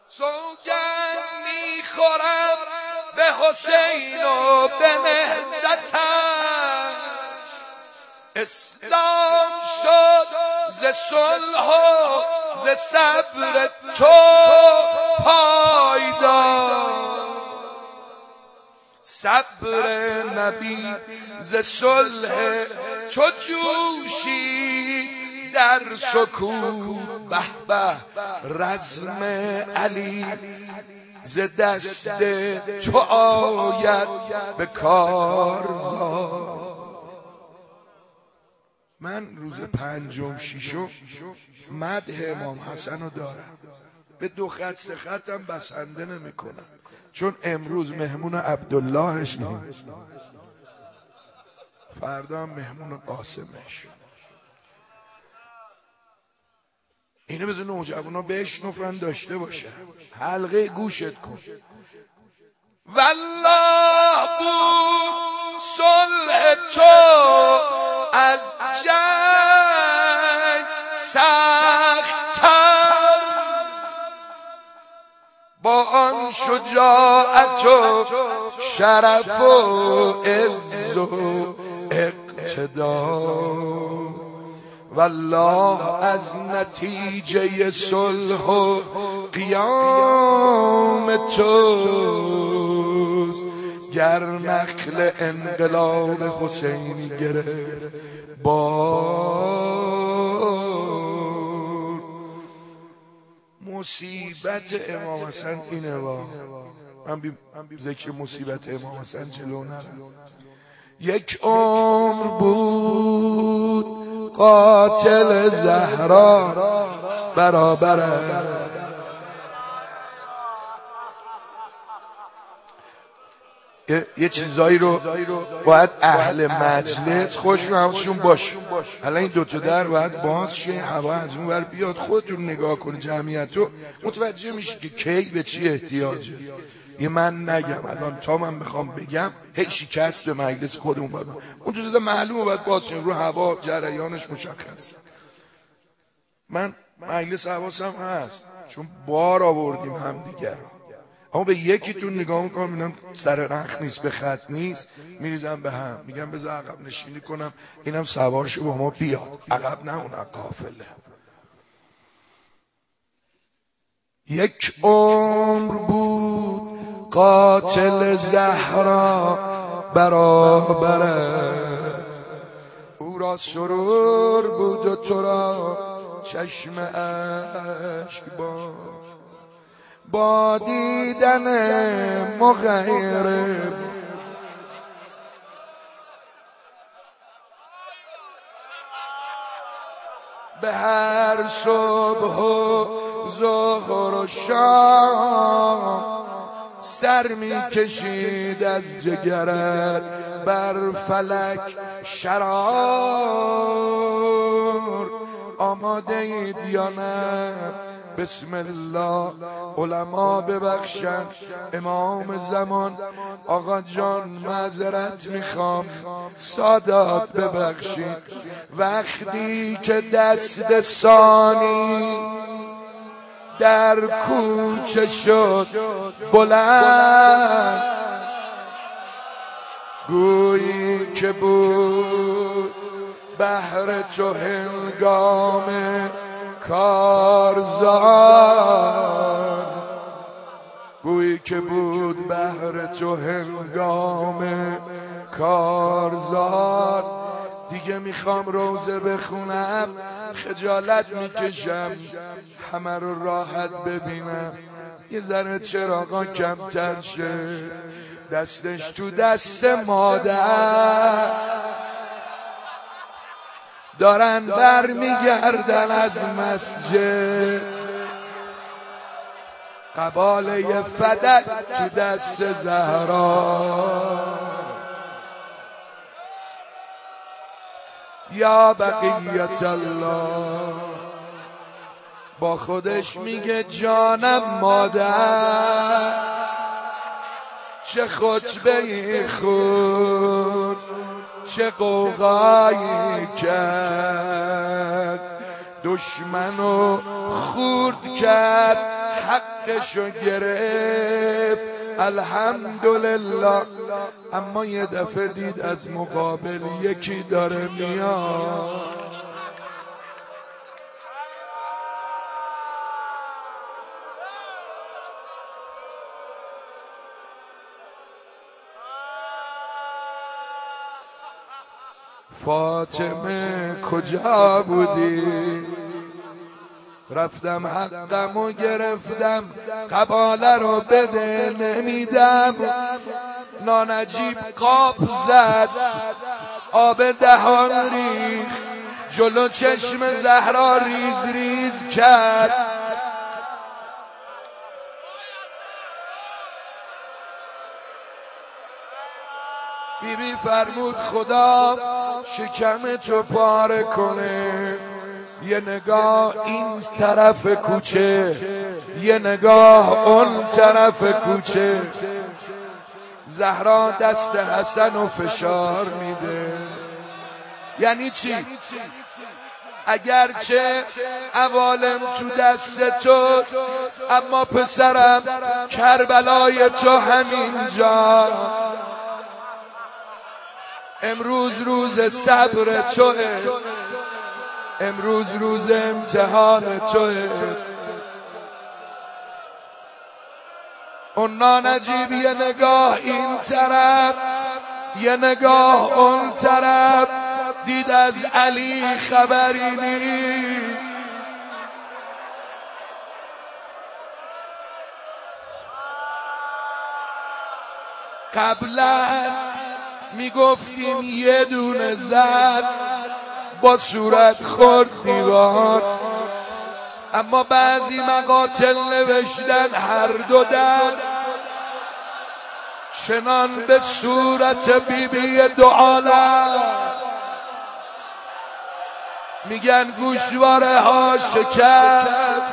سوگند میخورم به حسین و به نهضتش، اسلام شد ز صلح و ز صبر تو پایدار. صبر نبی ز صلح چو جوشید در سکوت، به به رزم علی ز دست تو آید به کارزار. من روز پنجم ششم مدح امام حسن رو دارم، به 2 خط 3 خطم بسنده نمی کنم، چون امروز مهمون عبداللهش نیست، فردا هم مهمون قاسمش. اینو بذار نوجوانا بشنفن داشته باشه. حلقه گوشت کن. والله بود صلح تو از جنگ سخت‌تر، با آن شجاعت و شرف و عز و اقتدار. والله از نتیجه صلح و قیام توست، گر نخل انقلاب حسینی گرفت بار. مصیبت امام حسن اینه وا، من ذکر مصیبت امام حسن جلو نرم. 1 عمر بود قاتل زهرا برابره، یه چیزایی رو باید اهل مجلس خوش حواسشون باشه. الان این 2 تا در باید باز شه، هوا از اون ور بیاد، خودتون نگاه کنید جمعیت رو، متوجه میشید که کی به چی احتیاجه. یه من نگم الان، تا من بخوام بگم هی شکست به مجلس خودمون باید، اون 2 تا معلومه باید باز شه، رو هوا جریانش مشخصه. من مجلس حواسم هست چون بار آوردیم هم دیگر رو، اما به یکیتون نگاه میکنم اینم سر نخ نیست، به خط نیست، میریزم به هم، میگم بذار عقب نشینی کنم اینم سوارشو با ما بیاد، عقب نه اون قافله. 1 عمر بود قاتل زهرا برابره، او را سرور بود و تو را چشم اشک با دیدن مغیره. به هر صبح و ظهر و شام سر می کشید از جگرت بر فلک شرار. آماده اید یا نه؟ بسم الله. علما ببخشن، امام زمان آقا جان معذرت میخوام، سادات ببخشید. وقتی که دست ثانی در کوچه شد بلند، گویی که بود بهر تو هنگام کارزار، گویی که بود بهر تو هنگام کارزار. دیگه میخوام روزه بخونم، خجالت میکشم همه رو راحت ببینم، یه ذره چراغا کمتر شه، دستش تو دست مادر، دارن بر میگردن از مسجد، قباله فدک تو دست زهرا. یا بقیت الله، با خودش میگه جانم مادر، چه خطبه‌ای خون، چه قوقایی کرد، دشمنو خورد کرد حقشو گرفت الحمدلله. اما یه دفعه دید از مقابل یکی داره میاد، فاطمه کجا بودی؟ رفتم حقمو گرفتم، قباله رو بده نمیدم. نانجیب قاپ زد، آب دهان ریخت، جلو چشم زهرا ریز ریز کرد. بیبی فرمود خدا شکم تو پاره کنه. یه نگاه این طرف کوچه، یه نگاه اون طرف کوچه. زهرا دست حسن و فشار میده. یعنی چی؟ اگرچه عوالم تو دست تو، اما پسرم کربلای تو همینجا. امروز روز صبر توه، امروز روز امتحان توه. اون نانجیب یه نگاه این طرف، یه نگاه اون طرف، دید از علی خبری نیست. قبلا میگفتیم یه دونه زد با صورت خورد دیوار، اما بعضی مقاتل نوشتن هر دو دست، چنان به صورت بیبی دو عالم. میگن گوشواره ها شکست،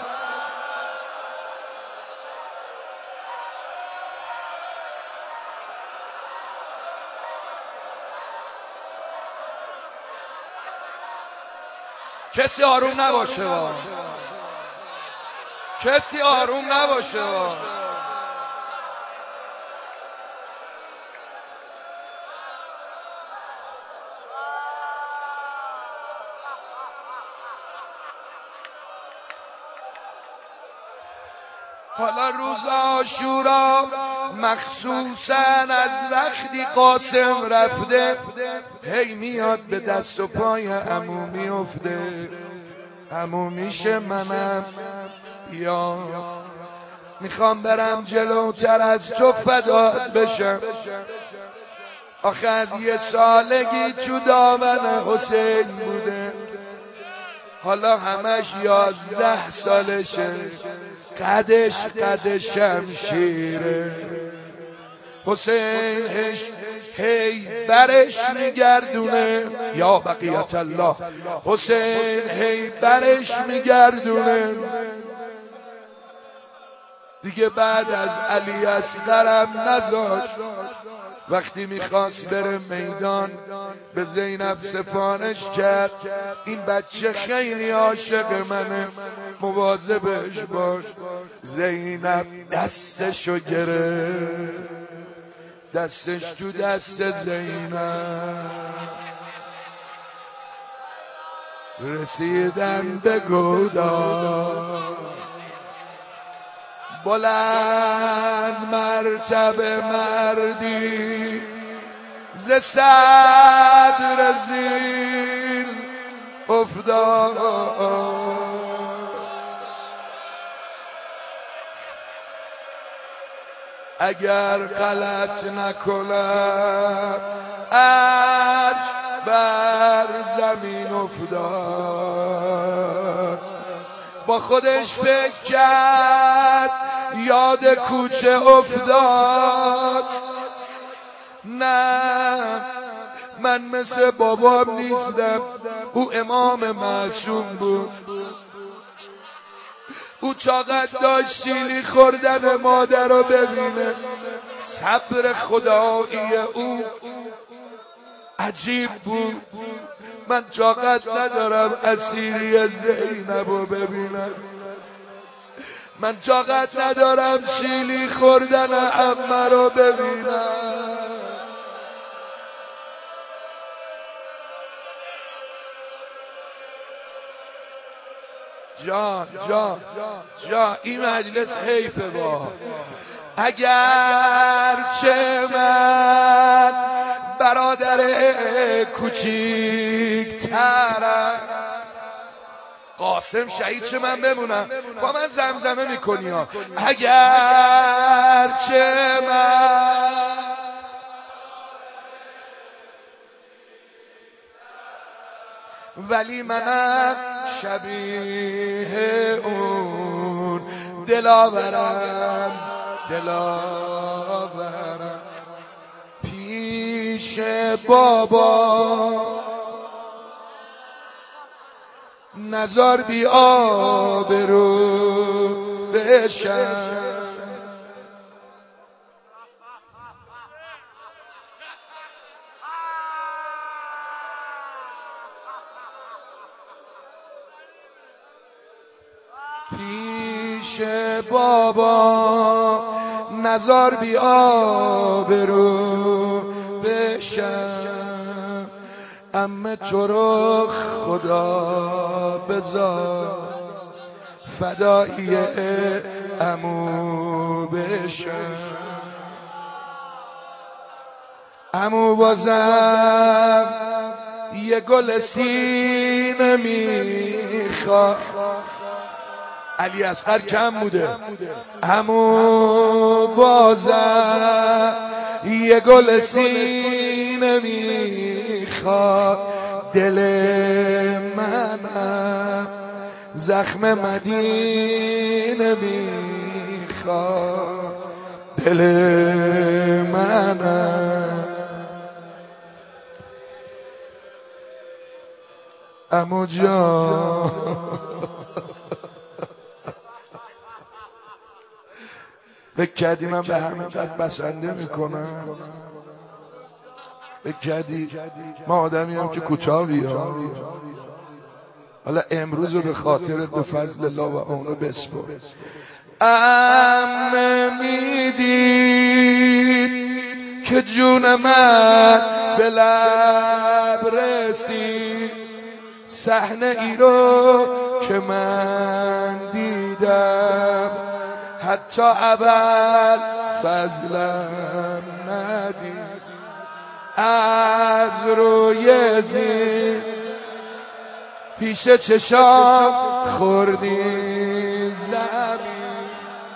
کسی آروم نباشه با. کسی آروم نباشه با. حالا روز عاشورا مخصوصا از وقتی قاسم رفته، هی میاد به دست و پای عمو میفته. عمو میشه منم بیا، میخوام برم جلوتر از تو فدات بشم. آخه از یه سالگی تو دامن حسین بوده، حالا همش 11 سالشه. قدش قد شمشیره. حسین هی برش میگردونه، یا بقیت الله. حسین هی برش میگردونه. دیگه بعد از علی اصغرم نذاشت. وقتی میخواست بره میدان به زینب سفارش کرد، این بچه خیلی عاشق منه، مواظبش باش. زینب دستشو گرفت، دستش تو دست زینب. رسیدن به گودال، بلند مرتبه مردی ز صدر زین افتاد. اگر غلط نکنم عرش بر زمین افتاد. با خودش فکر کرد، یاد کوچه افتاد. نه من مثل بابام نیستم، او امام معصوم بود. او چاقت داشت سیلی خوردن مادر رو ببینه. صبر خدایی او عجیب بود. من طاقت ندارم اسیری زینب رو ببینم. من طاقت ندارم شیلی خوردن عمه رو ببینم. جان جان جان این مجلس حیفه با اگر چه من برادر کوچیک ترم. قاسم شهید چه من بمونم با من زمزمه میکنی ها. اگر چه من ولی منم شبیه اون دلاورم پیش بابا نزار بی آبرو بشم. پیش بابا نزار بی آبرو بشم. عمه تو رو خدا بذار فدایی عمو بشم. عمو بازم یه گل سینه میخواد. علی اصغر کم بوده. عمو بازم یه گل سینه میخواد. دل منم زخم مدینه میخواد. دل منم عمو جان فکر کردی من به همین قد بسنده میکنم؟ فکر کردی ما آدمی هم که کوتاهی ها. حالا امروز رو به خاطرت به فضل الله و اونو بسپر. میدید که جون من به لب رسید. صحنه ای رو که من دیدم حتی اول فضلم ندید. از روی زین پیش چشام خوردی زمین.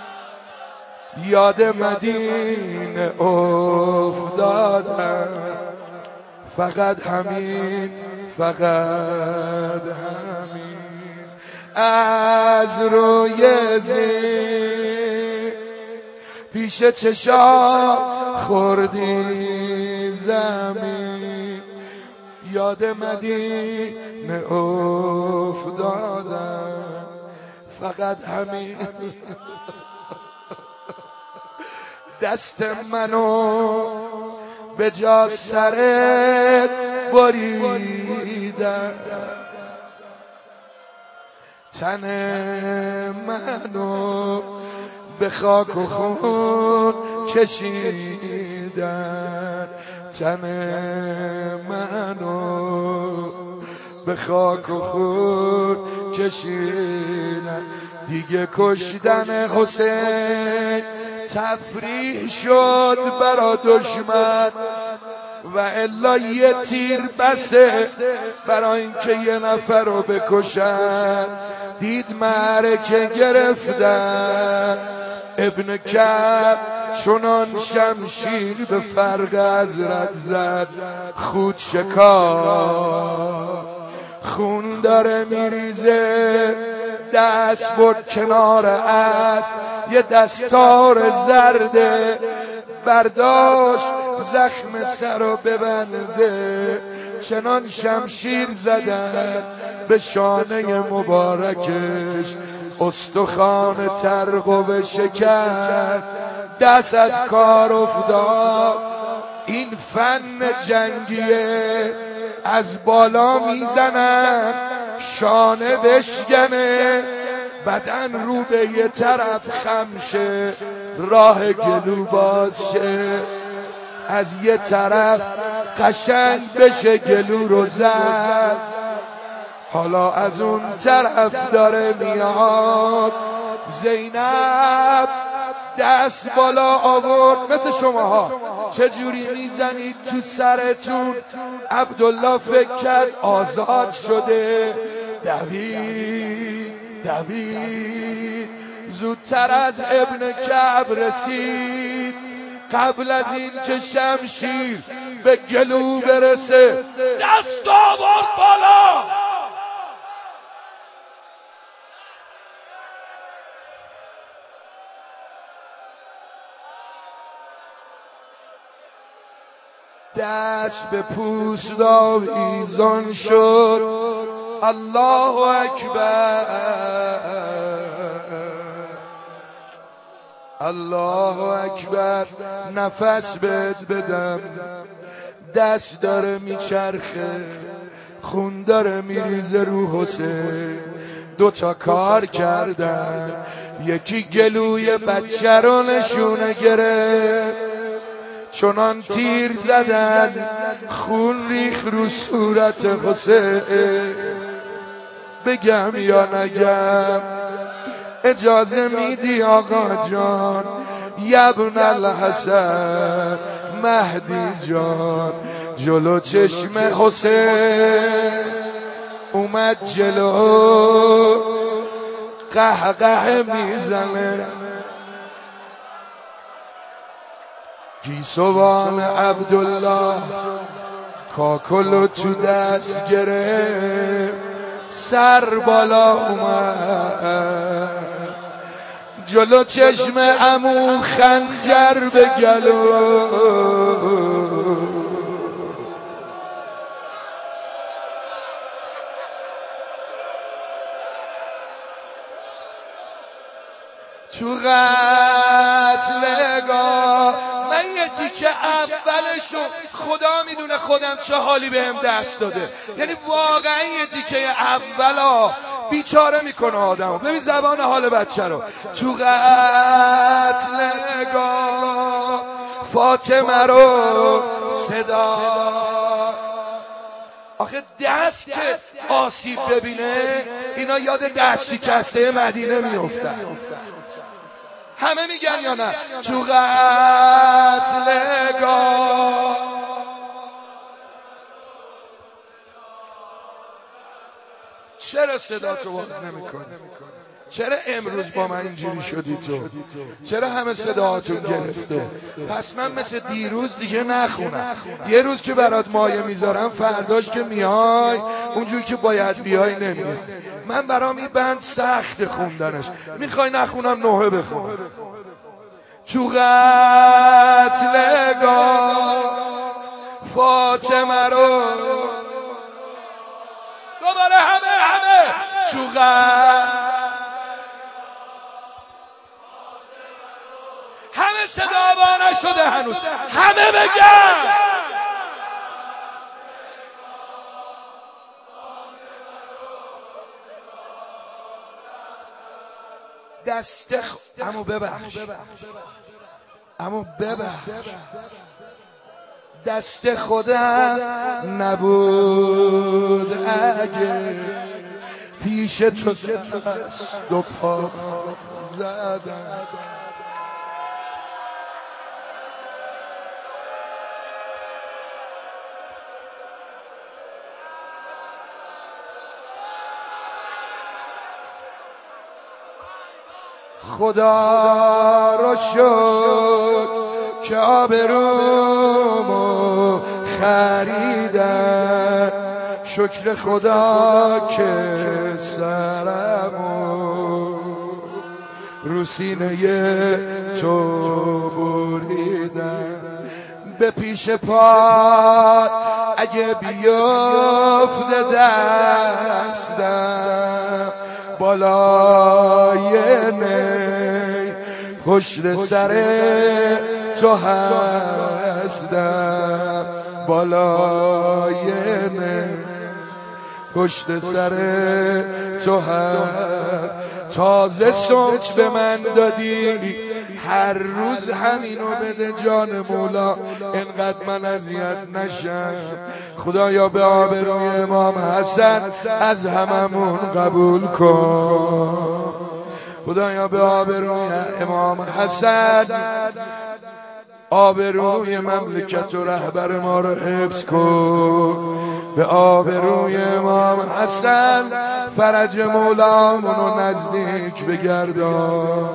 یاد مدینه افتادم. فقط همین از روی زین پیش چشام خوردی زمین. یاد مدینه افتادم. فقط همین دست منو به جا سرت بریدن. تن منو به خاک و خون کشیدن. تن منو به خاک و خون کشیدن. دیگه کشتن حسین تفریح شد برا دشمن و الا یه تیر بسه برای اینکه یه نفر رو بکشن. دید معرکه گرفتن. ابن کعب چنان شمشیر به فرق حضرت زد. خود شکار خون داره میریزه. دست برد کنار اسب یه دستار زرده برداشت زخم سر رو ببنده. چنان شمشیر زدن به شانه مبارکش استخوان ترقب شکست. دست از کار افتاد. این فن جنگیه. از بالا میزنن شانه بشکنه بدن رو به یه طرف خم شه، راه گلو باز شه، از یه طرف قشنگ بشه گلو رو زد، حالا از اون طرف داره میاد. زینب دست بالا آورد مثل شماها، چجوری میزنید تو سرتون؟ عبدالله فکر کرد آزاد شده، دوید زودتر از ابن کعب رسید، قبل از این که شمشیر به گلو برسه دست آورد بالا. دست به پوست آویزان شد. الله اکبر، الله اکبر. نفس بهت بدم، دست داره میچرخه، خون داره میریزه رو حسین. دوتا کار کردن، یکی گلوی بچه رو نشونه گرفت، چنان تیر زدن خون ریخ رو صورت حسین. بگم یا نگم؟ اجازه میدی آقا جان؟ یبن الحسن مهدی جان، جلو چشم حسین اومد جلو، قهقه میزنه. گیسوان عبدالله کاکلو تو دست گرفت، سر بالا اومد، جلو چشم عمو خنجر به گلو. تو قتلگاه من یه تیکه اولشو خدا میدونه خودم چه حالی بهم دست داده، یعنی واقعا یه تیکه اولا بیچاره میکنه آدمو. ببین زبان حال بچه رو. تو قتلگاه فاطمه رو صدا، آخه دست که آسیب ببینه اینا یاد دست شکسته مدینه میافتن. همه میگن یا نه؟ تو قتلگاه چرا صدا تو باز نمیکنی؟ چرا امروز با من اینجوری شدی تو؟ چرا همه صداهاتون گرفته؟ پس من مثل دیروز دیگه نخونم. یه روز که برات مایه میذارم، فرداش که میای اونجوری که باید بیای نمیای. من برام این بند سخت خوندنش. میخوای نخونم نوحه بخونم. تو قتلگاه فاطمه رو دوباره همه تو همه صدا با نشده هنوز، همه بگن دست امو ببخش، امو ببخش، دست خودم نبود اگه پیش تو دست دو پا زدم. خدا رو شکر که آبرومو خریدن، شکر خدا که سرمو رو سینه تو بریدن. به پیش پا اگه بیفته دستم، بالای نی پشت سر تو هستم، بالای نی پشت سر تو هستم. تازه صبح به من دادی، هر روز همینو بده جان مولا، انقدر من اذیت نشم. خدایا به آبروی امام حسن از هممون قبول کن. خدایا به آبروی امام حسن آبروی مملکت و رهبر ما رو حفظ کن. به آبروی امام حسن فرج مولامون رو نزدیک بگردان.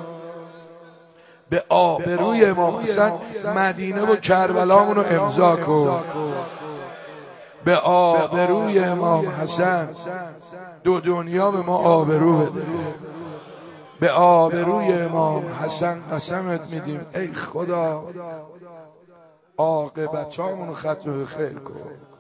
به آبروی امام حسن مدینه و کربلامون رو امضا کن. به آبروی امام حسن دو دنیا به ما آبرو بده. به آبروی امام حسن قسمت میدیم ای خدا عاقبتامونو ختم به خیر کن.